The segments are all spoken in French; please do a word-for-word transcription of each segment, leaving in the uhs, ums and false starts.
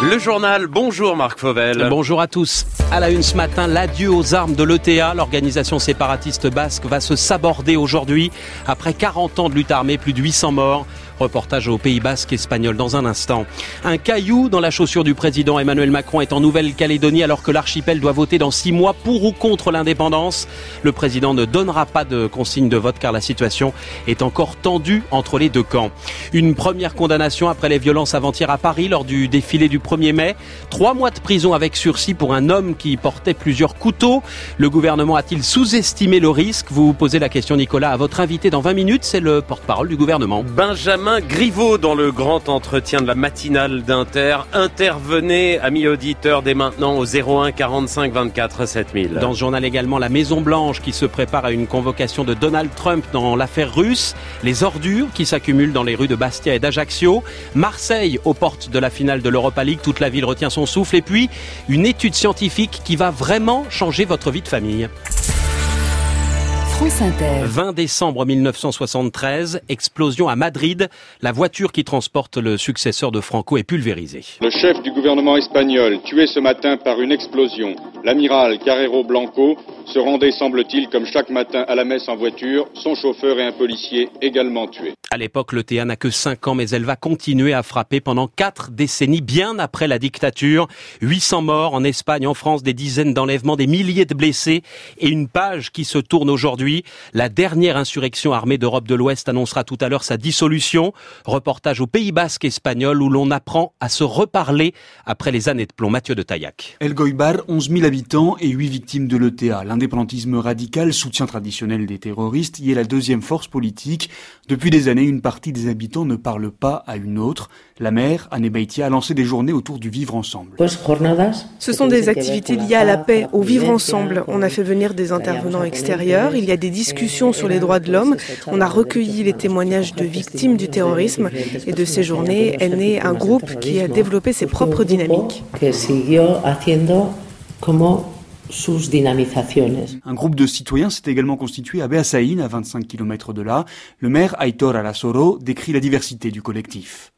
Le journal, bonjour Marc Fauvel. Bonjour à tous. À la une ce matin, l'adieu aux armes de l'E T A. L'organisation séparatiste basque va se saborder aujourd'hui. Après quarante ans de lutte armée, plus de huit cents morts. Reportage au Pays Basque espagnol dans un instant. Un caillou dans la chaussure du président Emmanuel Macron est en Nouvelle-Calédonie alors que l'archipel doit voter dans six mois pour ou contre l'indépendance. Le président ne donnera pas de consigne de vote car la situation est encore tendue entre les deux camps. Une première condamnation après les violences avant-hier à Paris lors du défilé du premier mai. Trois mois de prison avec sursis pour un homme qui portait plusieurs couteaux. Le gouvernement a-t-il sous-estimé le risque ? Vous posez la question, Nicolas, à votre invité dans vingt minutes. C'est le porte-parole du gouvernement. Benjamin Griveaux dans le grand entretien de la matinale d'Inter. Intervenez, amis auditeurs, dès maintenant au zéro un quarante-cinq vingt-quatre sept mille. Dans ce journal également, la Maison-Blanche qui se prépare à une convocation de Donald Trump dans l'affaire russe. Les ordures qui s'accumulent dans les rues de Bastia et d'Ajaccio. Marseille aux portes de la finale de l'Europa League. Toute la ville retient son souffle. Et puis, une étude scientifique qui va vraiment changer votre vie de famille. France Inter. vingt décembre mille neuf cent soixante-treize, explosion à Madrid. La voiture qui transporte le successeur de Franco est pulvérisée. Le chef du gouvernement espagnol, tué ce matin par une explosion. L'amiral Carrero Blanco se rendait, semble-t-il, comme chaque matin à la messe en voiture. Son chauffeur et un policier également tués. À l'époque, l'E T A n'a que cinq ans, mais elle va continuer à frapper pendant quatre décennies, bien après la dictature. huit cents morts en Espagne, en France, des dizaines d'enlèvements, des milliers de blessés et une page qui se tourne aujourd'hui. La dernière insurrection armée d'Europe de l'Ouest annoncera tout à l'heure sa dissolution. Reportage au Pays Basque espagnol où l'on apprend à se reparler après les années de plomb. Mathieu de Taillac. El Goibar, onze mille habitants et huit victimes de l'E T A. L'indépendantisme radical, soutien traditionnel des terroristes, y est la deuxième force politique. Depuis des années, une partie des habitants ne parle pas à une autre. La maire, Anne Beitia, a lancé des journées autour du vivre ensemble. Ce sont des activités liées à la paix, au vivre ensemble. On a fait venir des intervenants extérieurs. Il y a des discussions sur les droits de l'homme. On a recueilli les témoignages de victimes du terrorisme. Et de ces journées est né un groupe qui a développé ses propres dynamiques. Un groupe de citoyens s'est également constitué à Beasain, à vingt-cinq kilomètres de là. Le maire Aitor Alasoro décrit la diversité du collectif.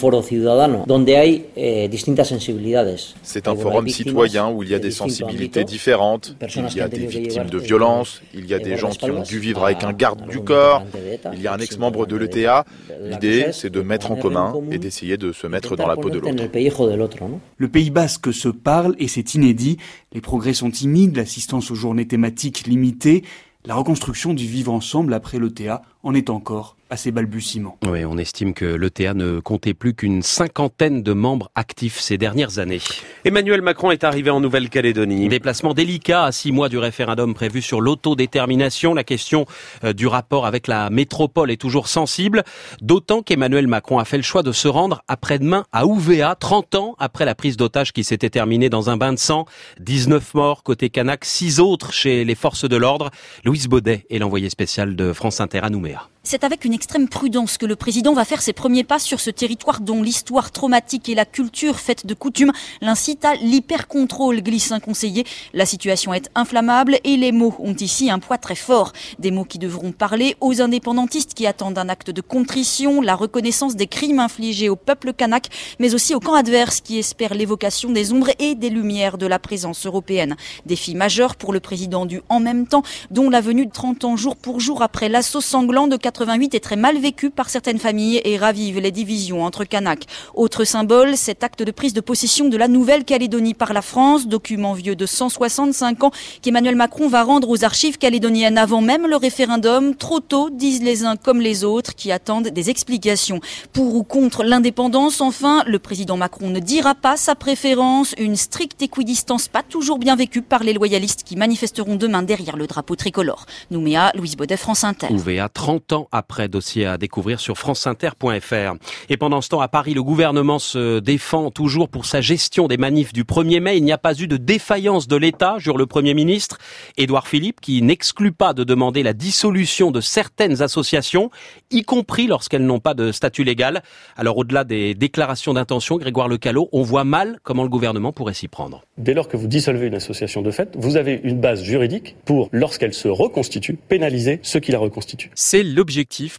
C'est un forum citoyen où il y a des sensibilités différentes. Il y a des victimes de violences, il y a des gens qui ont dû vivre avec un garde du corps, il y a un ex-membre de l'E T A. L'idée, c'est de mettre en commun et d'essayer de se mettre dans la peau de l'autre. Le Pays Basque se parle et c'est inédit. Les progrès sont timides, l'assistance aux journées thématiques limitée. La reconstruction du vivre ensemble après l'E T A en est encore à ses balbutiements. Oui, on estime que l'E T A ne comptait plus qu'une cinquantaine de membres actifs ces dernières années. Emmanuel Macron est arrivé en Nouvelle-Calédonie. Déplacement délicat à six mois du référendum prévu sur l'autodétermination. La question euh, du rapport avec la métropole est toujours sensible, d'autant qu'Emmanuel Macron a fait le choix de se rendre après-demain à Ouvéa, trente ans après la prise d'otage qui s'était terminée dans un bain de sang. dix-neuf morts côté Kanak, six autres chez les forces de l'ordre. Louise Baudet est l'envoyée spéciale de France Inter à Nouméa. C'est avec une extrême prudence que le président va faire ses premiers pas sur ce territoire dont l'histoire traumatique et la culture faite de coutumes l'incitent à l'hyper-contrôle, glisse un conseiller. La situation est inflammable et les mots ont ici un poids très fort. Des mots qui devront parler aux indépendantistes qui attendent un acte de contrition, la reconnaissance des crimes infligés au peuple kanak, mais aussi au camp adverse qui espère l'évocation des ombres et des lumières de la présence européenne. Défi majeur pour le président du « en même temps », dont la venue de trente ans jour pour jour après l'assaut sanglant de quatre-vingt-huit est très mal vécu par certaines familles et ravive les divisions entre Kanaks. Autre symbole, cet acte de prise de possession de la Nouvelle-Calédonie par la France, document vieux de cent soixante-cinq ans qu'Emmanuel Macron va rendre aux archives calédoniennes avant même le référendum. Trop tôt, disent les uns comme les autres qui attendent des explications. Pour ou contre l'indépendance, enfin, le président Macron ne dira pas sa préférence. Une stricte équidistance pas toujours bien vécue par les loyalistes qui manifesteront demain derrière le drapeau tricolore. Nouméa, Louise Baudet, France Inter. Ouvéa, trente ans après, dossier à découvrir sur franceinter point f r. Et pendant ce temps, à Paris, le gouvernement se défend toujours pour sa gestion des manifs du premier mai. Il n'y a pas eu de défaillance de l'État, jure le Premier ministre. Édouard Philippe, qui n'exclut pas de demander la dissolution de certaines associations, y compris lorsqu'elles n'ont pas de statut légal. Alors, au-delà des déclarations d'intention, Grégoire Lecallot, on voit mal comment le gouvernement pourrait s'y prendre. Dès lors que vous dissolvez une association de fait, vous avez une base juridique pour, lorsqu'elle se reconstitue, pénaliser ceux qui la reconstituent. C'est l'objectif pour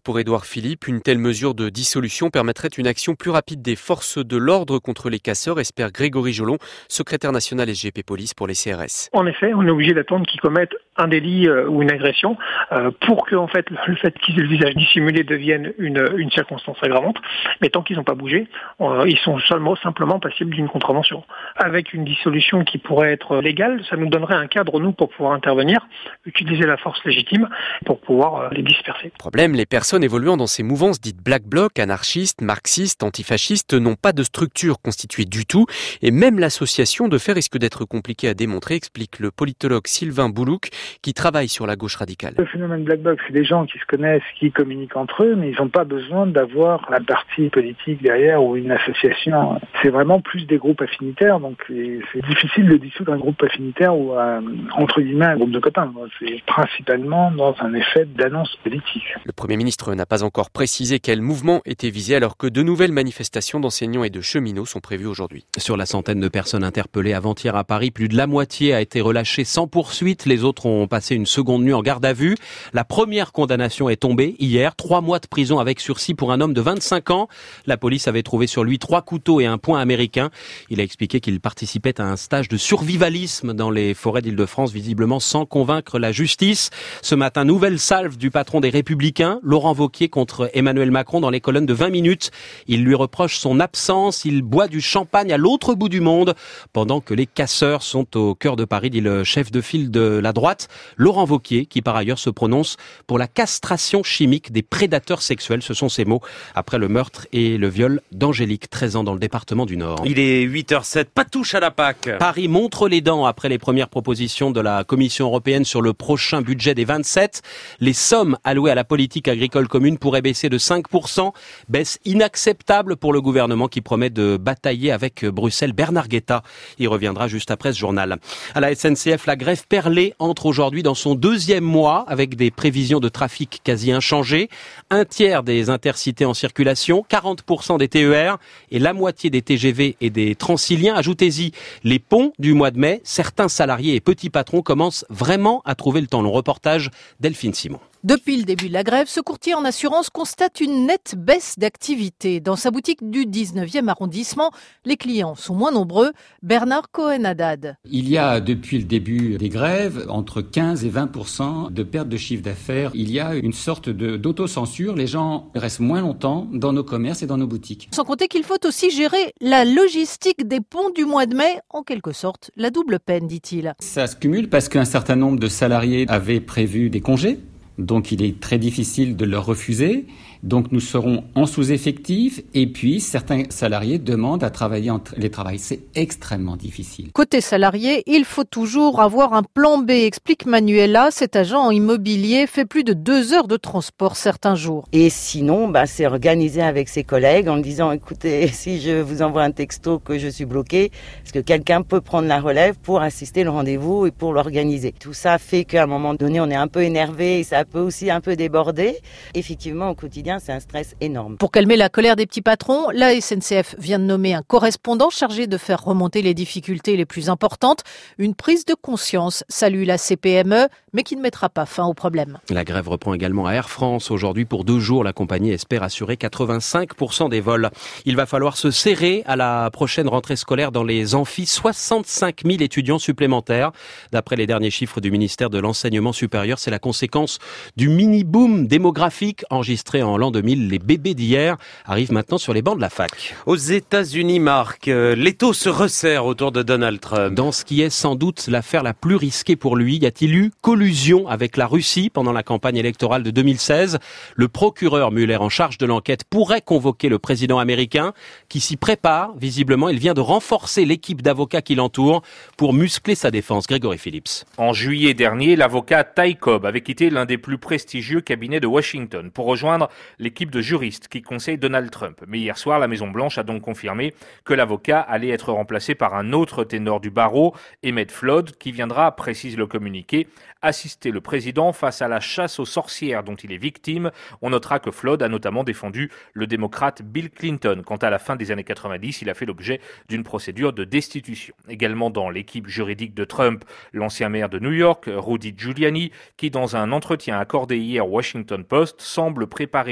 pour Édouard Philippe. Une telle mesure de dissolution permettrait une action plus rapide des forces de l'ordre contre les casseurs, espère Grégory Jollon, secrétaire national S G P Police pour les C R S. En effet, on est obligé d'attendre qu'ils commettent un délit euh, ou une agression euh, pour que en fait, le fait qu'ils aient le visage dissimulé devienne une, une circonstance aggravante. Mais tant qu'ils n'ont pas bougé, euh, ils sont seulement simplement passibles d'une contravention. Avec une dissolution qui pourrait être légale, ça nous donnerait un cadre, nous, pour pouvoir intervenir, utiliser la force légitime pour pouvoir euh, les disperser. Problème, les personnes évoluant dans ces mouvances dites Black Bloc, anarchistes, marxistes, antifascistes n'ont pas de structure constituée du tout et même l'association de fait risque d'être compliquée à démontrer, explique le politologue Sylvain Boulouk qui travaille sur la gauche radicale. Le phénomène Black Bloc, c'est des gens qui se connaissent, qui communiquent entre eux, mais ils n'ont pas besoin d'avoir un parti politique derrière ou une association. C'est vraiment plus des groupes affinitaires, donc c'est difficile de dissoudre un groupe affinitaire ou un, entre guillemets un groupe de copains. C'est principalement dans un effet d'annonce politique. Le Premier ministre n'a pas encore précisé quel mouvement était visé alors que de nouvelles manifestations d'enseignants et de cheminots sont prévues aujourd'hui. Sur la centaine de personnes interpellées avant-hier à Paris, plus de la moitié a été relâchée sans poursuite. Les autres ont passé une seconde nuit en garde à vue. La première condamnation est tombée hier. Trois mois de prison avec sursis pour un homme de vingt-cinq ans. La police avait trouvé sur lui trois couteaux et un poing américain. Il a expliqué qu'il participait à un stage de survivalisme dans les forêts d'Île-de-France, visiblement sans convaincre la justice. Ce matin, nouvelle salve du patron des Républicains, Laurent Wauquiez, contre Emmanuel Macron dans les colonnes de vingt minutes. Il lui reproche son absence. Il boit du champagne à l'autre bout du monde pendant que les casseurs sont au cœur de Paris, dit le chef de file de la droite, Laurent Wauquiez, qui par ailleurs se prononce pour la castration chimique des prédateurs sexuels. Ce sont ses mots après le meurtre et le viol d'Angélique, treize ans, dans le département du Nord. Il est huit heures zéro sept, pas de touche à la P A C. Paris montre les dents après les premières propositions de la Commission européenne sur le prochain budget des vingt-sept. Les sommes allouées à la politique agricole commune pourraient baisser de cinq pour cent. Baisse inacceptable pour le gouvernement qui promet de batailler avec Bruxelles. Bernard Guetta y reviendra juste après ce journal. À la S N C F, la grève perlée entre aujourd'hui dans son deuxième mois avec des prévisions de trafic quasi inchangées. Un tiers des intercités en circulation, quarante pour cent des T E R et la moitié des T G V et des Transiliens. Ajoutez-y les ponts du mois de mai. Certains salariés et petits patrons commencent vraiment à trouver le temps long. Reportage Delphine Simon. Depuis le début de la grève, ce courtier en assurance constate une nette baisse d'activité. Dans sa boutique du dix-neuvième arrondissement, les clients sont moins nombreux. Bernard Cohen-Haddad. Il y a depuis le début des grèves entre quinze et vingt pour cent de perte de chiffre d'affaires. Il y a une sorte de, d'autocensure. Les gens restent moins longtemps dans nos commerces et dans nos boutiques. Sans compter qu'il faut aussi gérer la logistique des ponts du mois de mai. En quelque sorte, la double peine, dit-il. Ça se cumule parce qu'un certain nombre de salariés avaient prévu des congés. Donc il est très difficile de leur refuser. Donc nous serons en sous-effectif et puis certains salariés demandent à travailler en télétravail. C'est extrêmement difficile. Côté salarié, il faut toujours avoir un plan B, explique Manuela. Cet agent immobilier fait plus de deux heures de transport certains jours. Et sinon, bah, c'est organiser avec ses collègues en disant écoutez, si je vous envoie un texto que je suis bloqué, est-ce que quelqu'un peut prendre la relève pour assister le rendez-vous et pour l'organiser. Tout ça fait qu'à un moment donné, on est un peu énervé et ça peut aussi un peu déborder. Effectivement, au quotidien, c'est un stress énorme. Pour calmer la colère des petits patrons, la S N C F vient de nommer un correspondant chargé de faire remonter les difficultés les plus importantes. Une prise de conscience, salue la C P M E, mais qui ne mettra pas fin au problème. La grève reprend également à Air France. Aujourd'hui, pour deux jours, la compagnie espère assurer quatre-vingt-cinq pour cent des vols. Il va falloir se serrer à la prochaine rentrée scolaire dans les amphis. soixante-cinq mille étudiants supplémentaires. D'après les derniers chiffres du ministère de l'Enseignement supérieur, c'est la conséquence du mini-boom démographique enregistré en l'an deux mille. Les bébés d'hier arrivent maintenant sur les bancs de la fac. Aux États-Unis, Marc, euh, l'étau se resserre autour de Donald Trump. Dans ce qui est sans doute l'affaire la plus risquée pour lui, y a-t-il eu collusion avec la Russie pendant la campagne électorale de deux mille seize? Le procureur Mueller en charge de l'enquête pourrait convoquer le président américain qui s'y prépare. Visiblement, il vient de renforcer l'équipe d'avocats qui l'entoure pour muscler sa défense. Grégory Phillips. En juillet dernier, l'avocat Ty Cobb avait quitté l'un des plus prestigieux cabinets de Washington pour rejoindre l'équipe de juristes qui conseille Donald Trump. Mais hier soir, la Maison-Blanche a donc confirmé que l'avocat allait être remplacé par un autre ténor du barreau, Emmett Flood, qui viendra, précise le communiqué, assister le président face à la chasse aux sorcières dont il est victime. On notera que Flood a notamment défendu le démocrate Bill Clinton. Quant à la fin des années quatre-vingt-dix, il a fait l'objet d'une procédure de destitution. Également dans l'équipe juridique de Trump, l'ancien maire de New York, Rudy Giuliani, qui dans un entretien accordé hier au Washington Post semble préparer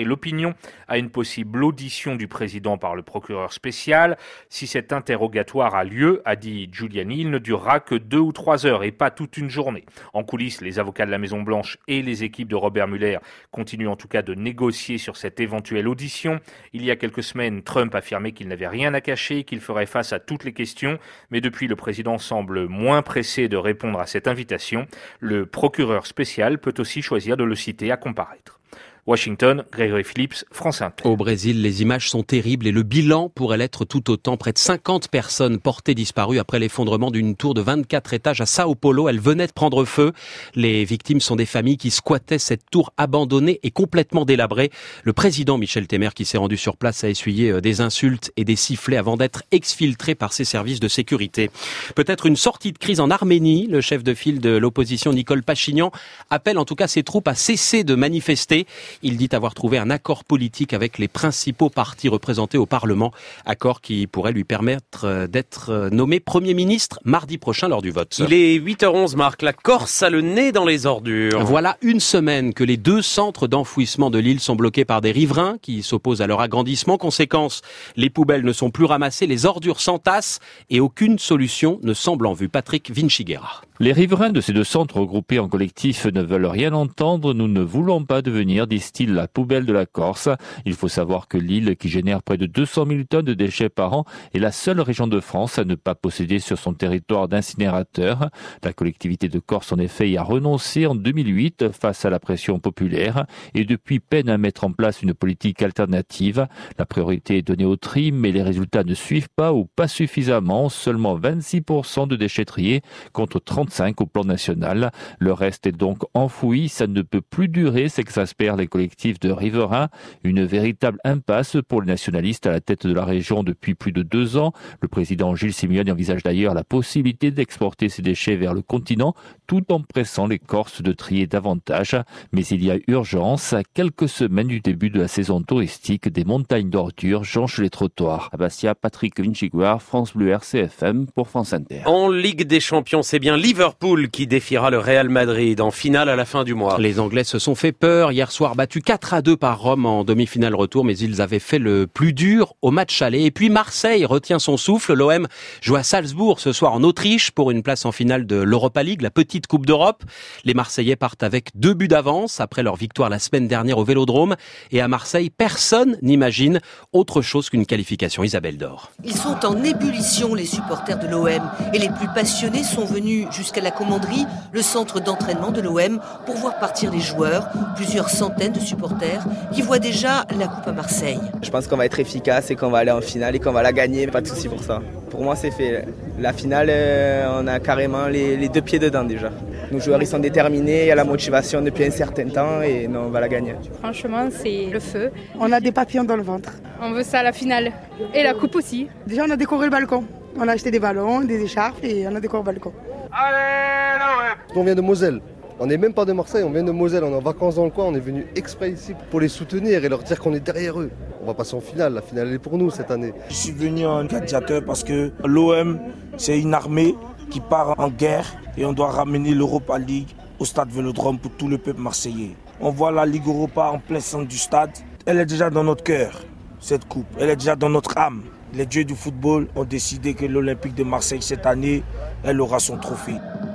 l'opinion à une possible audition du président par le procureur spécial. Si cet interrogatoire a lieu, a dit Giuliani, il ne durera que deux ou trois heures et pas toute une journée. En coulisses, les avocats de la Maison-Blanche et les équipes de Robert Mueller continuent en tout cas de négocier sur cette éventuelle audition. Il y a quelques semaines, Trump affirmait qu'il n'avait rien à cacher, qu'il ferait face à toutes les questions, mais depuis, le président semble moins pressé de répondre à cette invitation. Le procureur spécial peut aussi choisir de le citer à comparaître. Washington, Grégory Phillips, France Inter. Au Brésil, les images sont terribles et le bilan pourrait l'être tout autant. Près de cinquante personnes portées disparues après l'effondrement d'une tour de vingt-quatre étages à Sao Paulo. Elle venait de prendre feu. Les victimes sont des familles qui squattaient cette tour abandonnée et complètement délabrée. Le président Michel Temer, qui s'est rendu sur place, a essuyé des insultes et des sifflets avant d'être exfiltré par ses services de sécurité. Peut-être une sortie de crise en Arménie. Le chef de file de l'opposition, Nicole Pachinian, appelle en tout cas ses troupes à cesser de manifester. Il dit avoir trouvé un accord politique avec les principaux partis représentés au Parlement, accord qui pourrait lui permettre d'être nommé Premier ministre mardi prochain lors du vote. Il est huit heures onze, Marc. La Corse a le nez dans les ordures. Voilà une semaine que les deux centres d'enfouissement de l'île sont bloqués par des riverains qui s'opposent à leur agrandissement. Conséquence, les poubelles ne sont plus ramassées, les ordures s'entassent et aucune solution ne semble en vue. Patrick Vinciguerra. Les riverains de ces deux centres regroupés en collectif ne veulent rien entendre. Nous ne voulons pas devenir, disent-ils, la poubelle de la Corse. Il faut savoir que l'île, qui génère près de deux cent mille tonnes de déchets par an, est la seule région de France à ne pas posséder sur son territoire d'incinérateur. La collectivité de Corse, en effet, y a renoncé en deux mille huit face à la pression populaire et depuis peine à mettre en place une politique alternative. La priorité est donnée au tri, mais les résultats ne suivent pas ou pas suffisamment. Seulement vingt-six pour cent de déchets triés contre trente-cinq au plan national. Le reste est donc enfoui. Ça ne peut plus durer, s'exaspèrent les collectifs de riverains. Une véritable impasse pour les nationalistes à la tête de la région depuis plus de deux ans. Le président Gilles Simeoni envisage d'ailleurs la possibilité d'exporter ces déchets vers le continent tout en pressant les Corses de trier davantage. Mais il y a urgence. À quelques semaines du début de la saison touristique, des montagnes d'ordures jonchent les trottoirs. À Bastia, Patrick Vinciguerra, France Bleu R C F M pour France Inter. En Ligue des Champions, c'est bien Liverpool qui défiera le Real Madrid en finale à la fin du mois. Les Anglais se sont fait peur hier soir, battus quatre à deux par Rome en demi-finale retour, mais ils avaient fait le plus dur au match aller. Et puis Marseille retient son souffle. L'O M joue à Salzbourg ce soir en Autriche pour une place en finale de l'Europa League, la petite Coupe d'Europe. Les Marseillais partent avec deux buts d'avance après leur victoire la semaine dernière au Vélodrome. Et à Marseille, personne n'imagine autre chose qu'une qualification. Isabelle Dor. Ils sont en ébullition, les supporters de l'O M. Et les plus passionnés sont venus jusqu'à la Commanderie, le centre d'entraînement de l'O M, pour voir partir les joueurs. Plusieurs centaines de supporters qui voient déjà la Coupe à Marseille. Je pense qu'on va être efficace et qu'on va aller en finale et qu'on va la gagner. Pas de souci pour ça. Pour moi, c'est fait. La finale, on a carrément les, les deux pieds dedans déjà. Nos joueurs, ils sont déterminés, il y a la motivation depuis un certain temps et non, on va la gagner. Franchement, c'est le feu. On a des papillons dans le ventre. On veut ça à la finale. Et la coupe aussi. Déjà, on a décoré le balcon. On a acheté des ballons, des écharpes et on a décoré le balcon. Allez, là ouais. On vient de Moselle. On n'est même pas de Marseille, on vient de Moselle, on est en vacances dans le coin, on est venu exprès ici pour les soutenir et leur dire qu'on est derrière eux. On va passer en finale, la finale est pour nous cette année. Je suis venu en gladiateur parce que l'O M, c'est une armée qui part en guerre et on doit ramener l'Europa League au stade Vélodrome pour tout le peuple marseillais. On voit la Ligue Europa en plein centre du stade. Elle est déjà dans notre cœur, cette coupe. Elle est déjà dans notre âme. Les dieux du football ont décidé que l'Olympique de Marseille cette année, elle aura son trophée.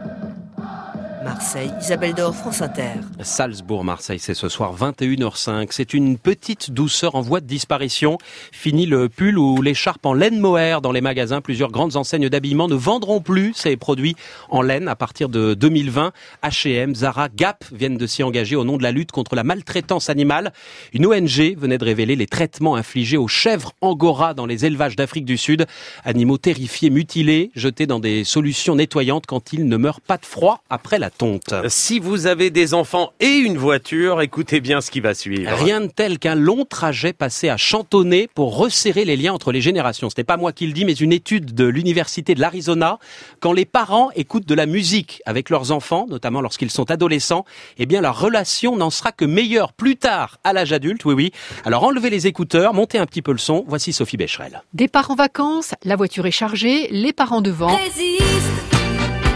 Marseille, Isabelle Dor, France Inter. Salzbourg-Marseille, c'est ce soir vingt et une heures cinq. C'est une petite douceur en voie de disparition. Fini le pull ou l'écharpe en laine mohair dans les magasins. Plusieurs grandes enseignes d'habillement ne vendront plus ces produits en laine à partir de deux mille vingt. H et M, Zara, Gap viennent de s'y engager au nom de la lutte contre la maltraitance animale. Une O N G venait de révéler les traitements infligés aux chèvres angora dans les élevages d'Afrique du Sud. Animaux terrifiés, mutilés, jetés dans des solutions nettoyantes quand ils ne meurent pas de froid après la tonte. Si vous avez des enfants et une voiture, écoutez bien ce qui va suivre. Rien de tel qu'un long trajet passé à chantonner pour resserrer les liens entre les générations. Ce n'est pas moi qui le dis, mais une étude de l'Université de l'Arizona. Quand les parents écoutent de la musique avec leurs enfants, notamment lorsqu'ils sont adolescents, eh bien la relation n'en sera que meilleure plus tard à l'âge adulte. Oui, oui. Alors enlevez les écouteurs, montez un petit peu le son. Voici Sophie Becherel. Départ en vacances, la voiture est chargée, les parents devant. Résiste.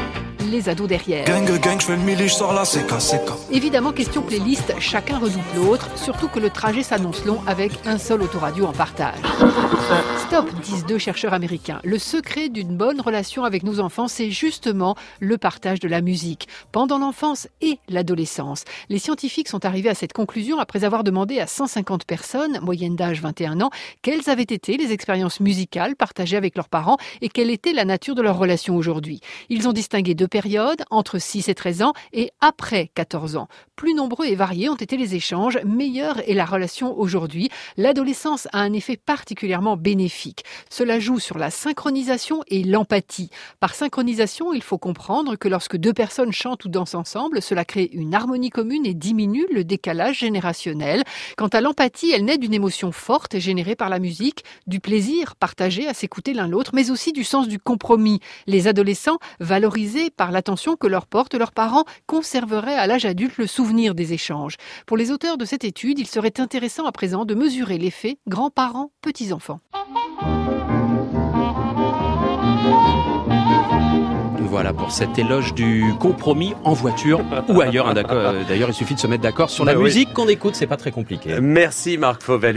les ados derrière. Gang, gang, je fais le mili, je sors là, c'est cas, c'est cas. Évidemment, question playlist, chacun redoute l'autre, surtout que le trajet s'annonce long avec un seul autoradio en partage. Stop, disent deux chercheurs américains. Le secret d'une bonne relation avec nos enfants, c'est justement le partage de la musique, pendant l'enfance et l'adolescence. Les scientifiques sont arrivés à cette conclusion après avoir demandé à cent cinquante personnes, moyenne d'âge vingt et un ans, quelles avaient été les expériences musicales partagées avec leurs parents et quelle était la nature de leur relation aujourd'hui. Ils ont distingué deux périodes, entre six et treize ans et après quatorze ans. Plus nombreux et variés ont été les échanges, meilleure est la relation aujourd'hui. L'adolescence a un effet particulièrement bénéfique. Cela joue sur la synchronisation et l'empathie. Par synchronisation, il faut comprendre que lorsque deux personnes chantent ou dansent ensemble, cela crée une harmonie commune et diminue le décalage générationnel. Quant à l'empathie, elle naît d'une émotion forte générée par la musique, du plaisir partagé à s'écouter l'un l'autre, mais aussi du sens du compromis. Les adolescents, valorisés par l'attention que leur portent leurs parents, conserveraient à l'âge adulte le souvenir des échanges. Pour les auteurs de cette étude, il serait intéressant à présent de mesurer l'effet grands-parents, petits-enfants. Voilà pour cet éloge du compromis en voiture ou ailleurs. D'ailleurs, il suffit de se mettre d'accord sur la bah oui. musique qu'on écoute, c'est pas très compliqué. Merci Marc Fauvel.